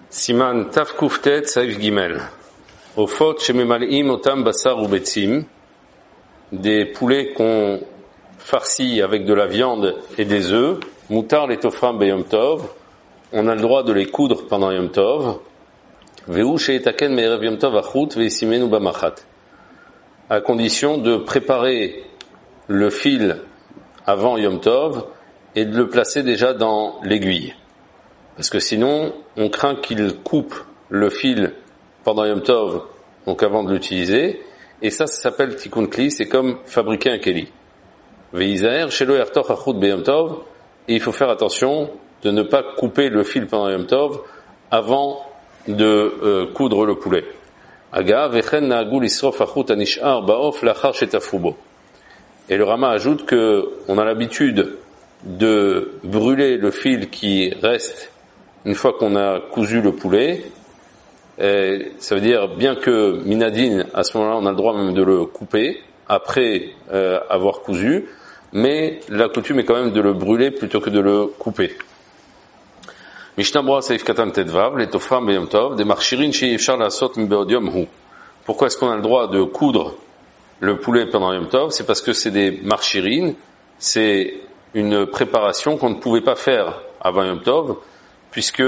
Siman Taf Kuftet Saif Gimel. Ofot Shememal'im Otam Basar Ubetzim. Des poulets qu'on farcit avec de la viande et des œufs. Moutar les Tofram Beyom Tov. On a le droit de les coudre pendant Yom Tov. Veu Sheitaken Me'erev Yom Tov Achut Ve'isimenu Bamachat. À condition de préparer le fil avant Yom Tov et de le placer déjà dans l'aiguille. Parce que sinon, on craint qu'il coupe le fil pendant Yom Tov, donc avant de l'utiliser, et ça s'appelle Tikkun Kli, c'est comme fabriquer un Keli. Veizaer, shelo yartoch achut beyom tov, et il faut faire attention de ne pas couper le fil pendant Yom Tov avant de coudre le poulet. Aga, vechen na'agul isrof achut anish'ar ba'of lachar shetafrubo. Et le Rama ajoute que on a l'habitude de brûler le fil qui reste une fois qu'on a cousu le poulet. Et ça veut dire, bien que minadine, à ce moment-là, on a le droit même de le couper après avoir cousu, mais la coutume est quand même de le brûler plutôt que de le couper. Mishnah Brura Seif Katan Tedvav, les Tofram Beyom Tov, des marchirin chez Yifshar Lasot Mbeod Yom Hu. Pourquoi est-ce qu'on a le droit de coudre le poulet pendant Yom Tov? C'est parce que c'est des marchirines, c'est une préparation qu'on ne pouvait pas faire avant Yom Tov, puisque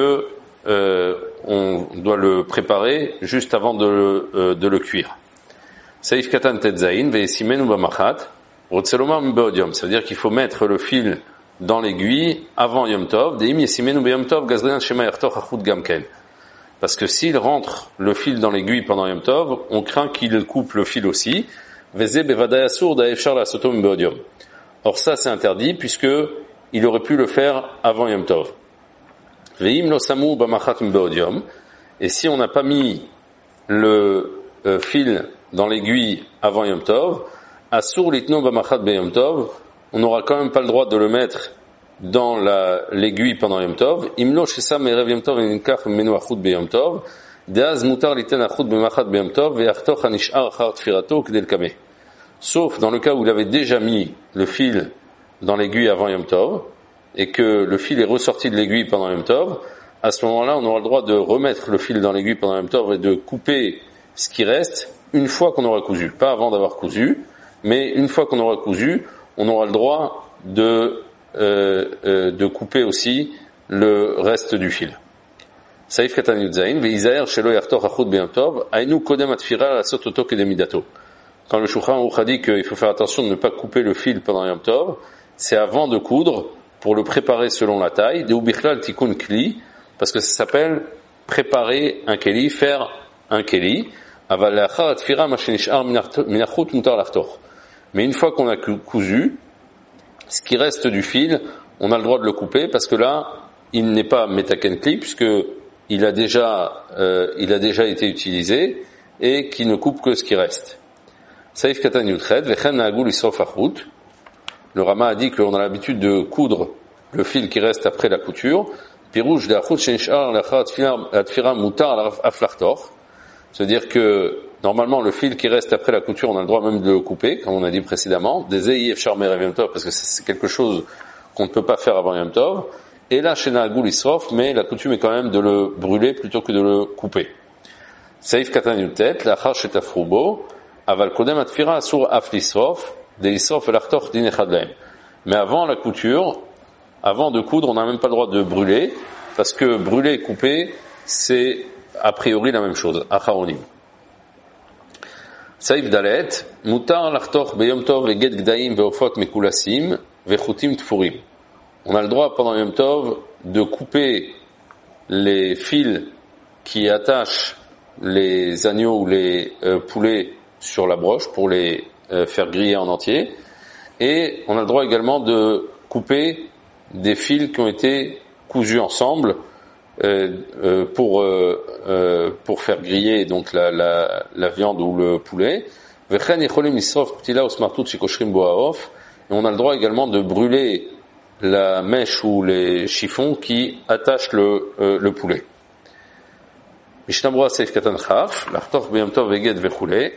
on doit le préparer juste avant de le cuire. Saif Katan Tetzain, Ve'esimenu Bamachat, Rotzelomar Mbeod Yom. Ça veut dire qu'il faut mettre le fil dans l'aiguille avant Yom Tov. Deim Yesimenu Beyom Tov, Gazrian Shema Yartoch Achut Gamken. Parce que s'il rentre le fil dans l'aiguille pendant Yom Tov, on craint qu'il coupe le fil aussi. Veze Bevadai Asur Da'efshar La'asoto Mbeod Yom. Or ça c'est interdit puisque il aurait pu le faire avant Yom Tov. Ve'im lo samu b'machat mbeod yom. Et si on n'a pas mis le fil dans l'aiguille avant Yom Tov, asur litno b'machat b'yom Tov, on n'aura quand même pas le droit de le mettre dans l'aiguille pendant Yom Tov. Imlo shesam erev Yom Tov ninkach menu achut b'yom Tov, deaz mutar liten achut b'machat b'yom Tov ve'achtoch hanish'ar achar tfirato k'del kameh. Sauf dans le cas où il avait déjà mis le fil dans l'aiguille avant Yom Tov, et que le fil est ressorti de l'aiguille pendant Yom Tov, à ce moment-là, on aura le droit de remettre le fil dans l'aiguille pendant Yom Tov et de couper ce qui reste une fois qu'on aura cousu. Pas avant d'avoir cousu, mais une fois qu'on aura cousu, on aura le droit de couper aussi le reste du fil. Saif Katan Yudzain, Veizaer shelo yartoch achut b'yom tov, ainu kodem atfira lasot oto kedemidato. Quand le Shulchan Aruch a dit qu'il faut faire attention de ne pas couper le fil pendant Yom Tov, c'est avant de coudre, pour le préparer selon la taille, de ubichlal tikkun kli, parce que ça s'appelle préparer un keli, faire un keli. Mais une fois qu'on a cousu, ce qui reste du fil, on a le droit de le couper, parce que là, il n'est pas metaken kli, puisque il a déjà été utilisé, et qui ne coupe que ce qui reste. Saif katan yutched, vechen na'agul isrof achut. Le Rama a dit qu'on a l'habitude de coudre le fil qui reste après la couture. Pirouche de achut shenishar lachar atfira mutar aflachtor. C'est-à-dire que normalement le fil qui reste après la couture, on a le droit même de le couper, comme on a dit précédemment. Des eif charmer Yom Tov, parce que c'est quelque chose qu'on ne peut pas faire avant Yom Tov. Et là chez Na'agul Isrof, mais la coutume est quand même de le brûler plutôt que de le couper. Saif katan yutet lachar shetafrubo aval kodem atfira asur af lisrof. Mais avant la couture, avant de coudre, on n'a même pas le droit de brûler, parce que brûler et couper, c'est a priori la même chose. Acharonim. Saif dalet, mutar lachtoch beyom tov veget gdaim veofot mekulasim vechutim tfurim. On a le droit pendant Yom Tov de couper les fils qui attachent les agneaux ou les poulets sur la broche pour les faire griller en entier, et on a le droit également de couper des fils qui ont été cousus ensemble pour faire griller donc la viande ou le poulet. Et on a le droit également de brûler la mèche ou les chiffons qui attachent le poulet. Mishnah Brura Seif Katan Chaf, l'achtoch b'yom tov veget vechule.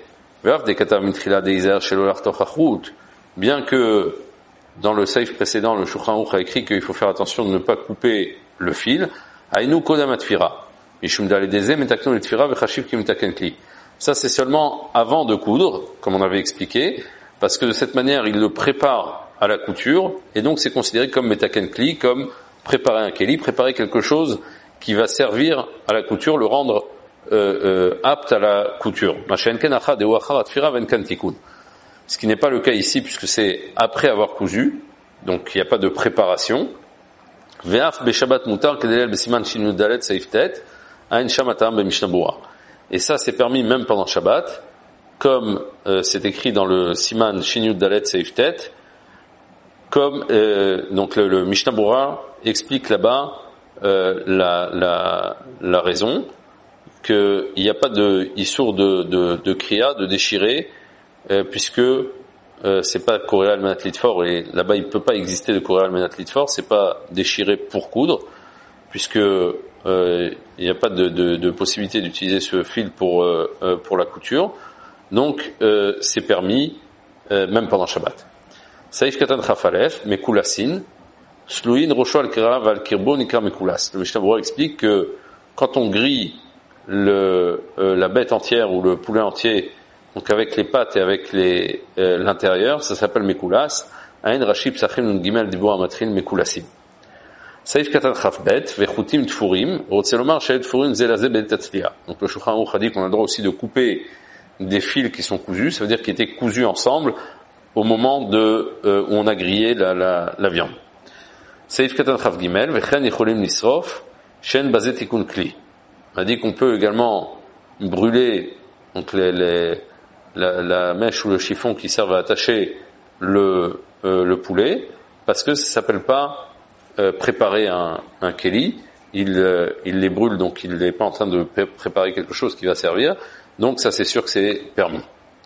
Bien que dans le safe précédent, le Shulchan Aruch a écrit qu'il faut faire attention de ne pas couper le fil, Aïnou kodam atfira. Ça, c'est seulement avant de coudre, comme on avait expliqué, parce que de cette manière, il le prépare à la couture, et donc c'est considéré comme metaken kli, comme préparer un keli, préparer quelque chose qui va servir à la couture, le rendre apte à la couture. Ce qui n'est pas le cas ici, puisque c'est après avoir cousu, donc il n'y a pas de préparation. Et ça, c'est permis même pendant Shabbat, comme c'est écrit dans le Siman Shinyud Dalet Seiftet, comme donc le Mishnah Berurah explique là-bas la raison qu'il n'y a pas de issour de kriya, de déchirer, puisque c'est pas Koréal Menat Litfor, et là-bas il peut pas exister de Koréal Menat Litfor, c'est pas déchirer pour coudre, puisque il n'y a pas de possibilité d'utiliser ce fil pour la couture, donc c'est permis même pendant Shabbat. Saïf Katan Chafalef, Mekulasin, Sluin Rocho al-Kira val-Kirbo Nikar Mekulas. Le Mishnah Berurah explique que quand on grille la bête entière ou le poulet entier, donc avec les pattes et avec l'intérieur, ça s'appelle Mekulas. Ain Rashib Sachim Nun Gimel Dibur Amatrin Mekulasim. Saïf Katan Chafbet, Vechutim Tfurim, Rotzelomar Shaed Tfurim Zelazé Betatzlia. Donc le Shulchan Aruch a dit qu'on a le droit aussi de couper des fils qui sont cousus, ça veut dire qu'ils étaient cousus ensemble au moment où on a grillé la viande. Saïf Katan Chaf Gimel, Vechen Yecholim Nisrof, Shen Bazet Tikun Kli. On a dit qu'on peut également brûler donc la mèche ou le chiffon qui servent à attacher le poulet, parce que ça s'appelle pas préparer un keli, il les brûle, donc il n'est pas en train de préparer quelque chose qui va servir, donc ça c'est sûr que c'est permis.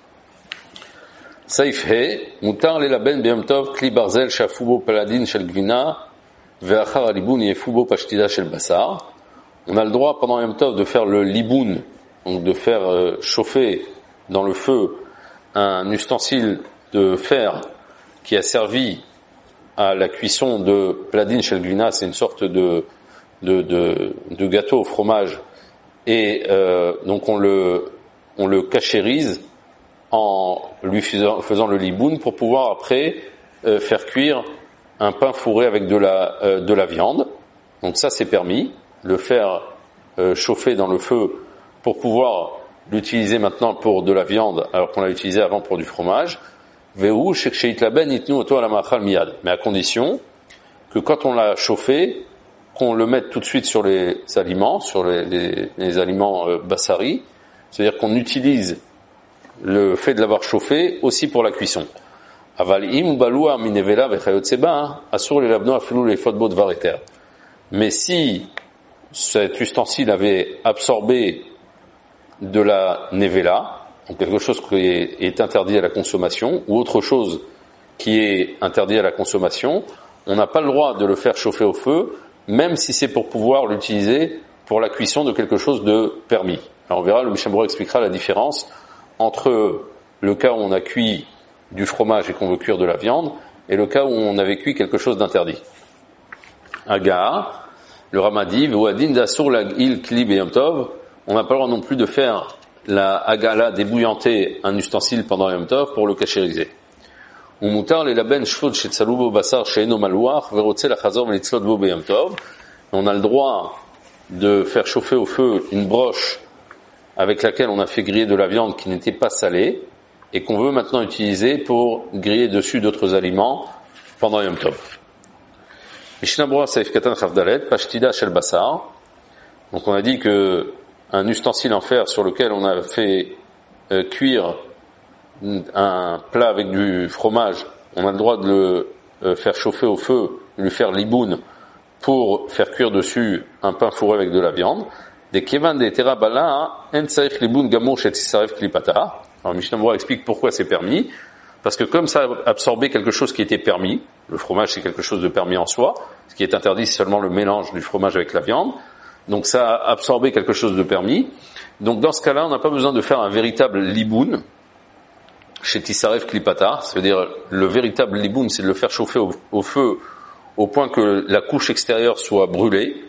Saif he, mutar le laben b'yom tov kli barzel shafubo paladin shel gvina ve'achar alibun yefubo pashtida shel basar. On a le droit pendant Yom Tov de faire le liboun, donc de faire chauffer dans le feu un ustensile de fer qui a servi à la cuisson de paladin shel gvina, c'est une sorte de gâteau au fromage, et donc on le cachérise en lui faisant le liboun pour pouvoir après faire cuire un pain fourré avec de la viande. Donc ça c'est permis, le faire chauffer dans le feu pour pouvoir l'utiliser maintenant pour de la viande alors qu'on l'a utilisé avant pour du fromage. Mais à condition que quand on l'a chauffé, qu'on le mette tout de suite sur les aliments, sur les aliments bassari, c'est-à-dire qu'on utilise le fait de l'avoir chauffé aussi pour la cuisson. Mais si cet ustensile avait absorbé de la nevela, donc quelque chose qui est interdit à la consommation, ou autre chose qui est interdit à la consommation, on n'a pas le droit de le faire chauffer au feu, même si c'est pour pouvoir l'utiliser pour la cuisson de quelque chose de permis. Alors on verra, le Mishnah Berurah expliquera la différence entre le cas où on a cuit du fromage et qu'on veut cuire de la viande, et le cas où on avait cuit quelque chose d'interdit. Aga, le Ramadi, Vouadin d'Asur la il klib et Yom Tov, on n'a pas le droit non plus de faire la agala débouillanter un ustensile pendant Yom Tov pour le cachériser. On a le droit de faire chauffer au feu une broche avec laquelle on a fait griller de la viande qui n'était pas salée et qu'on veut maintenant utiliser pour griller dessus d'autres aliments pendant Yom Tov. Mishnah Berurah Saif Katan Chavdalet, Pashtida Shel Basar. Donc on a dit que un ustensile en fer sur lequel on a fait cuire un plat avec du fromage, on a le droit de le faire chauffer au feu, de lui faire liboun pour faire cuire dessus un pain fourré avec de la viande. Des kevan de terabala en tsaif liboun gamour chet tisaref klipata. Alors Mishnah Berurah explique pourquoi c'est permis, parce que comme ça a absorbé quelque chose qui était permis, le fromage c'est quelque chose de permis en soi, ce qui est interdit c'est seulement le mélange du fromage avec la viande, donc ça a absorbé quelque chose de permis, donc dans ce cas-là on n'a pas besoin de faire un véritable liboun chez Tisaref Klipata, c'est-à-dire le véritable liboun c'est de le faire chauffer au feu au point que la couche extérieure soit brûlée,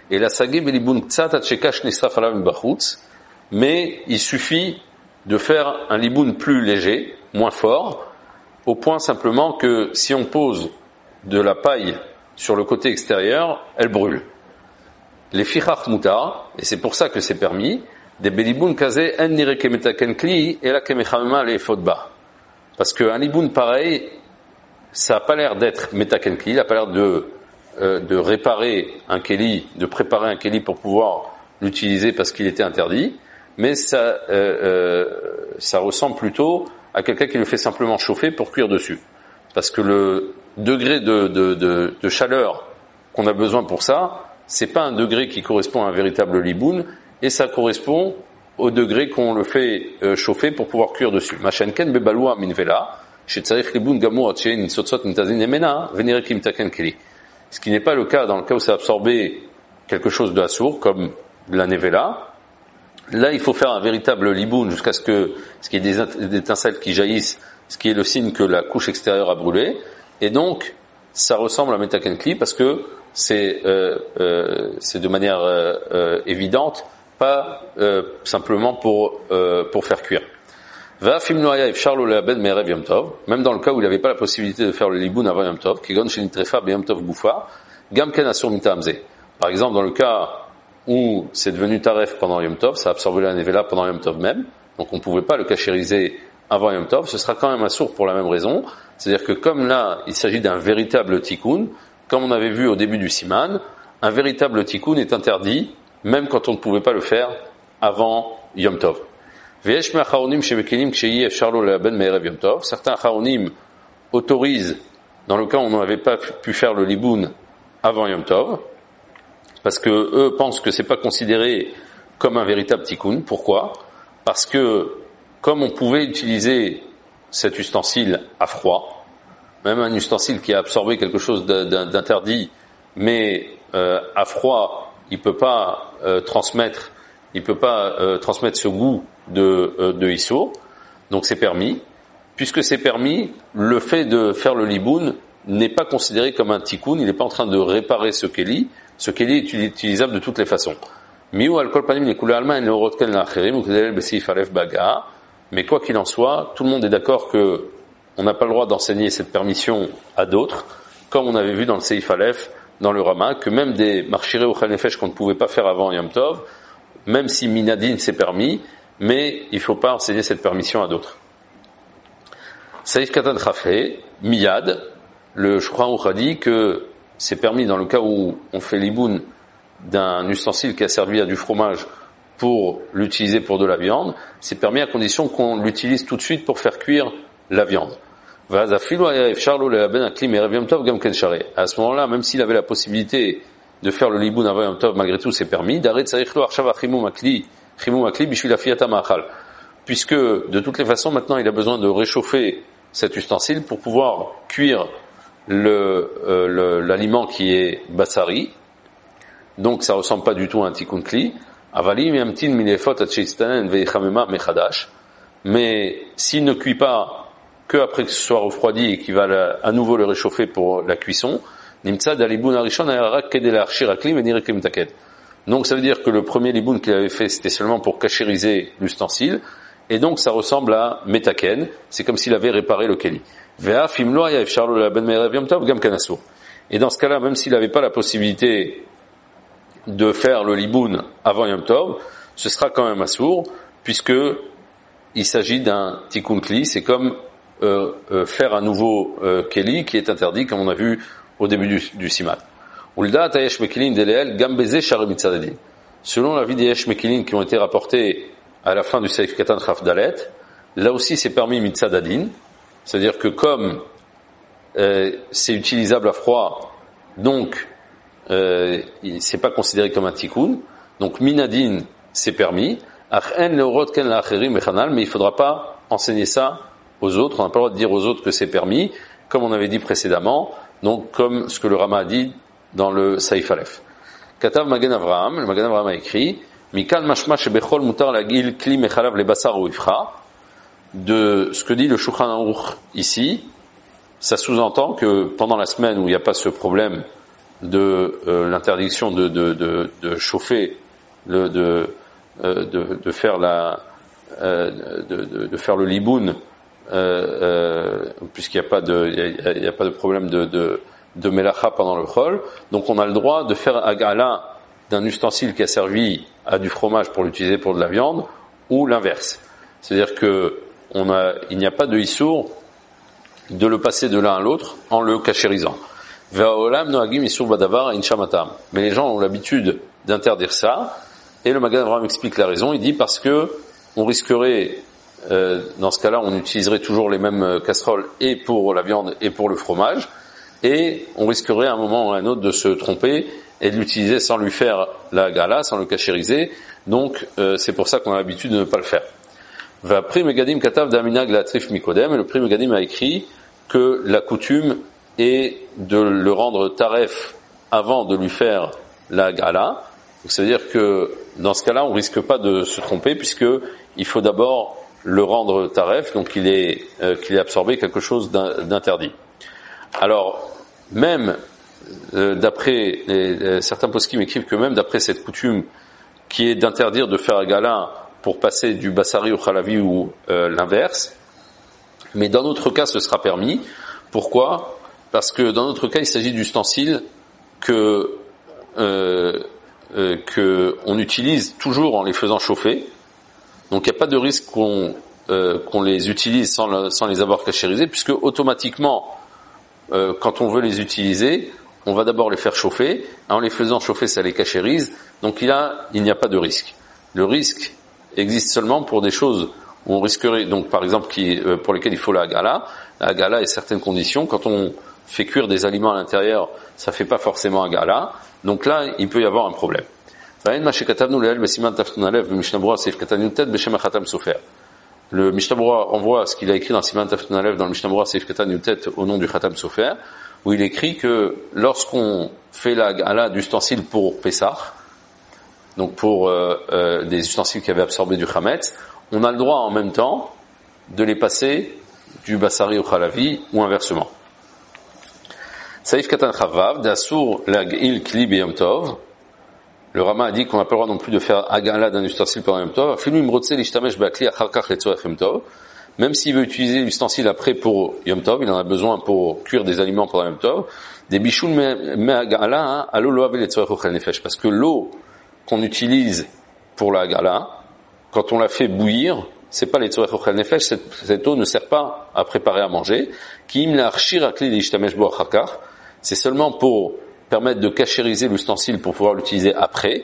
Et la sagé belibun ktsat atchekash nisraf alav mbachutz, mais il suffit de faire un liboun plus léger, moins fort, au point simplement que si on pose de la paille sur le côté extérieur, elle brûle. Les fichach mutar, et c'est pour ça que c'est permis, des beliboun kazé en nire kemetaken kli et la kemechamema le fotba. Parce qu'un liboun pareil, ça n'a pas l'air d'être metaken kli, il n'a pas l'air de réparer un keli, de préparer un keli pour pouvoir l'utiliser parce qu'il était interdit, mais ça ressemble plutôt à quelqu'un qui le fait simplement chauffer pour cuire dessus. Parce que le degré de chaleur qu'on a besoin pour ça, c'est pas un degré qui correspond à un véritable liboun, et ça correspond au degré qu'on le fait chauffer pour pouvoir cuire dessus. Machenken bebaloua minvela, shetzarich liboun gamur atchein sotzot nitazin emena, venire kimtaken keli. Ce qui n'est pas le cas dans le cas où c'est absorbé quelque chose de assour, comme de la nevela. Là, il faut faire un véritable liboun jusqu'à ce qu'il y ait des étincelles qui jaillissent, ce qui est le signe que la couche extérieure a brûlé. Et donc, ça ressemble à metaken kli parce que c'est de manière évidente, pas simplement pour faire cuire. Même dans le cas où il n'avait pas la possibilité de faire le liboun avant Yom Tov, par exemple, dans le cas où c'est devenu taref pendant Yom Tov, ça a absorbé la nevela pendant Yom Tov même, donc on ne pouvait pas le cachériser avant Yom Tov, ce sera quand même assour pour la même raison, c'est-à-dire que comme là, il s'agit d'un véritable tikkun, comme on avait vu au début du siman, un véritable tikkun est interdit, même quand on ne pouvait pas le faire avant Yom Tov. Certains charonim autorisent, dans le cas où on n'avait pas pu faire le liboun avant Yom Tov, parce que eux pensent que c'est pas considéré comme un véritable tikkun. Pourquoi? Parce que comme on pouvait utiliser cet ustensile à froid, même un ustensile qui a absorbé quelque chose d'interdit, mais à froid, il peut pas transmettre ce goût de Issur, donc c'est permis. Puisque c'est permis, le fait de faire le liboun n'est pas considéré comme un tikkun, il n'est pas en train de réparer ce keli est utilisable de toutes les façons. Mais quoi qu'il en soit, tout le monde est d'accord que on n'a pas le droit d'enseigner cette permission à d'autres, comme on avait vu dans le Seif Aleph, dans le Rama, que même des marchiré ou khanefesh qu'on ne pouvait pas faire avant Yom Tov, même si minadin c'est permis, mais il ne faut pas enseigner cette permission à d'autres. Saïf Katan Chafé, Miyad, le Shulchan Aruch a dit que c'est permis dans le cas où on fait l'iboun d'un ustensile qui a servi à du fromage pour l'utiliser pour de la viande, c'est permis à condition qu'on l'utilise tout de suite pour faire cuire la viande. À ce moment-là, même s'il avait la possibilité de faire le liboun avant Yom Tov, malgré tout c'est permis, puisque de toutes les façons maintenant il a besoin de réchauffer cet ustensile pour pouvoir cuire l'aliment qui est bassari, donc ça ressemble pas du tout à un tikkun kli. Mais s'il ne cuit pas que après que ce soit refroidi et qu'il va à nouveau le réchauffer pour la cuisson, donc ça veut dire que le premier liboun qu'il avait fait c'était seulement pour kashériser l'ustensile, et donc ça ressemble à metaken, c'est comme s'il avait réparé le keli. Et dans ce cas-là, même s'il n'avait pas la possibilité de faire le liboun avant Yom Tov, ce sera quand même assour, puisque il s'agit d'un tikkun kli, c'est comme faire un nouveau keli qui est interdit, comme on a vu au début du siman. Selon l'avis des yesh mekilin qui ont été rapportés à la fin du Seif Katan Chaf Dalet, là aussi c'est permis mitzadadin, c'est-à-dire que comme c'est utilisable à froid, donc c'est pas considéré comme un tikkun, donc minadin c'est permis, mais il faudra pas enseigner ça aux autres, on n'a pas le droit de dire aux autres que c'est permis, comme on avait dit précédemment, donc comme ce que le Rama a dit dans le Saif Aleph. Katav Magen Avraham, le Magen Avraham a écrit Mikal mashma shebechol mutar lagil kli mechalav lebasar ou ifra. De ce que dit le Shulchan Aruch ici, ça sous-entend que pendant la semaine où il n'y a pas ce problème de l'interdiction de chauffer, de faire de faire le liboun, puisqu'il n'y a pas de problème de melacha pendant le chol. Donc on a le droit de faire agala d'un ustensile qui a servi à du fromage pour l'utiliser pour de la viande, ou l'inverse. C'est-à-dire que il n'y a pas de issour de le passer de l'un à l'autre en le cachérisant. Mais les gens ont l'habitude d'interdire ça, et le Magen Avraham explique la raison. Il dit parce que on risquerait, dans ce cas-là, on utiliserait toujours les mêmes casseroles et pour la viande et pour le fromage, et on risquerait à un moment ou à un autre de se tromper et de l'utiliser sans lui faire la gala, sans le cachériser. Donc c'est pour ça qu'on a l'habitude de ne pas le faire. Va Pri Megadim Katav d'Aminag la Trif Mikodem, et le Pri Megadim a écrit que la coutume est de le rendre taref avant de lui faire la gala. C'est-à-dire que dans ce cas-là, on risque pas de se tromper, puisque il faut d'abord le rendre taref, donc qu'il ait absorbé quelque chose d'interdit. Alors même d'après certains poskim écrivent que même d'après cette coutume qui est d'interdire de faire la gala pour passer du bassari au khalavi ou l'inverse, mais dans notre cas ce sera permis. Pourquoi ? Parce que dans notre cas il s'agit d'ustensiles que on utilise toujours en les faisant chauffer, donc il n'y a pas de risque qu'on les utilise sans les avoir cachérisés, puisque automatiquement quand on veut les utiliser, on va d'abord les faire chauffer, en les faisant chauffer ça les cachérise, donc il n'y a pas de risque. Le risque existe seulement pour des choses où on risquerait, donc par exemple pour lesquelles il faut la gala et certaines conditions. Quand on fait cuire des aliments à l'intérieur, ça fait pas forcément un gala, donc là il peut y avoir un problème. Le Mishnah Berurah renvoie à ce qu'il a écrit dans Siman Tafton Alev, dans le Mishnah Berurah Seif Katan Yutet au nom du Khatam Sofer, où il écrit que lorsqu'on fait la gala d'ustensiles pour Pessah, donc pour des ustensiles qui avaient absorbé du Chametz, on a le droit en même temps de les passer du Bassari au Khalavi ou inversement. Saïf Katan Chavav, d'Assour Lag'il Kli B'Yom Tov. Le Rama a dit qu'on n'a pas le droit non plus de faire agala d'un ustensile pendant Yom Tov. Même s'il veut utiliser l'ustensile après pour Yom Tov, il en a besoin pour cuire des aliments pendant Yom Tov. Des bichoun me agala, alo lo ave letzorech ochel nefesh. Parce que l'eau qu'on utilise pour la agala, quand on la fait bouillir, c'est pas letzorech ochel nefesh, cette eau ne sert pas à préparer à manger. Ki im la arshir akli de ishtamesh bo achakach. C'est seulement pour permettre de cachériser l'ustensile pour pouvoir l'utiliser après.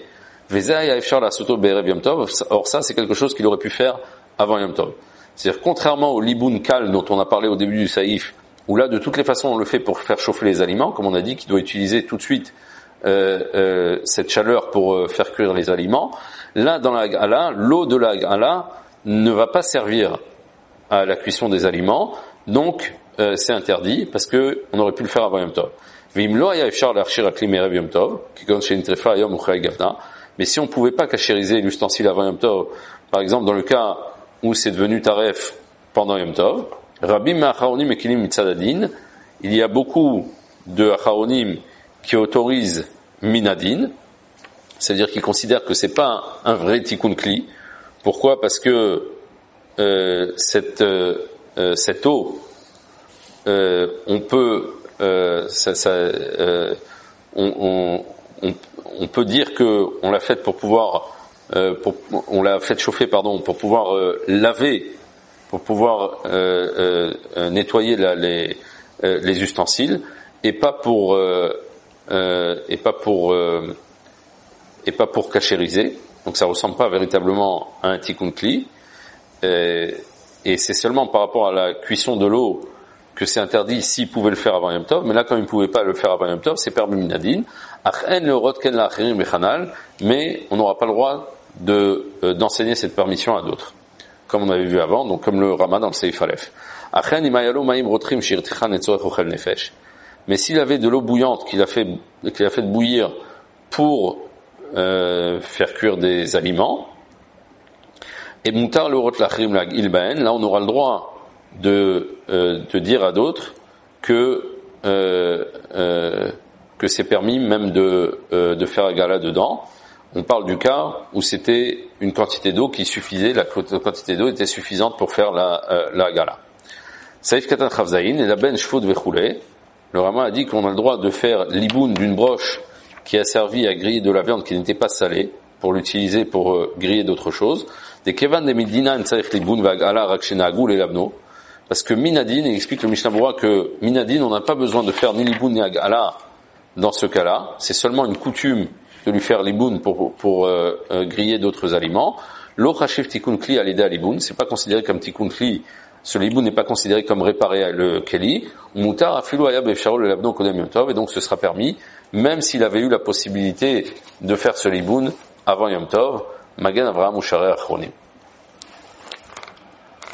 Or ça, c'est quelque chose qu'il aurait pu faire avant Yom Tov. C'est-à-dire, contrairement au liboun kal dont on a parlé au début du saïf, où là, de toutes les façons, on le fait pour faire chauffer les aliments, comme on a dit, qu'il doit utiliser tout de suite cette chaleur pour faire cuire les aliments. Là, dans la gala, l'eau de la gala ne va pas servir à la cuisson des aliments, donc c'est interdit, parce que on aurait pu le faire avant Yom Tov. Mais si on ne pouvait pas cachériser l'ustensile avant Yom Tov, par exemple dans le cas où c'est devenu taref pendant Yom Tov, il y a beaucoup de acharonim qui autorisent minadin, c'est-à-dire qui considèrent que c'est pas un vrai tikkun kli. Pourquoi ? Parce que cette eau, on peut on peut dire que on l'a faite pour pouvoir on l'a fait chauffer pour pouvoir laver, pour pouvoir nettoyer les ustensiles, et pas pour cachériser. Donc ça ressemble pas véritablement à un tikkun kli, et c'est seulement par rapport à la cuisson de l'eau que c'est interdit s'il pouvait le faire avant Yom Tov, mais là, comme il ne pouvait pas le faire avant Yom Tov, c'est permis minadin. Mais on n'aura pas le droit d'enseigner cette permission à d'autres, comme on avait vu avant, donc comme le Rama dans le Seif Aleph. Mais s'il avait de l'eau bouillante qu'il a fait bouillir pour faire cuire des aliments, et mutar le rotlachrim lag ilbaen, là on aura le droit de dire à d'autres que que c'est permis même de faire agala dedans. On parle du cas où c'était une quantité d'eau qui suffisait, la quantité d'eau était suffisante pour faire la agala. Saïf Katan Chavzaïn et la ben shvut vechoulé. Le Rama a dit qu'on a le droit de faire l'iboun d'une broche qui a servi à griller de la viande qui n'était pas salée, pour l'utiliser pour griller d'autres choses. Des kevan de midina en saïf l'iboun vagala rakshena agul et labno. Parce que minadin, il explique le Mishnah Berurah que minadin, on n'a pas besoin de faire ni l'iboun ni agala dans ce cas-là. C'est seulement une coutume de lui faire l'iboun pour griller d'autres aliments. Lo chashiv tikkun kli alida l'iboun, c'est pas considéré comme tikkun kli. Ce l'iboun n'est pas considéré comme réparé le keli. Mutar afilu ayab efsharo le labno kodem yom tov, et donc ce sera permis, même s'il avait eu la possibilité de faire ce l'iboun avant yom tov. Magen Avraham Usharei Achronim.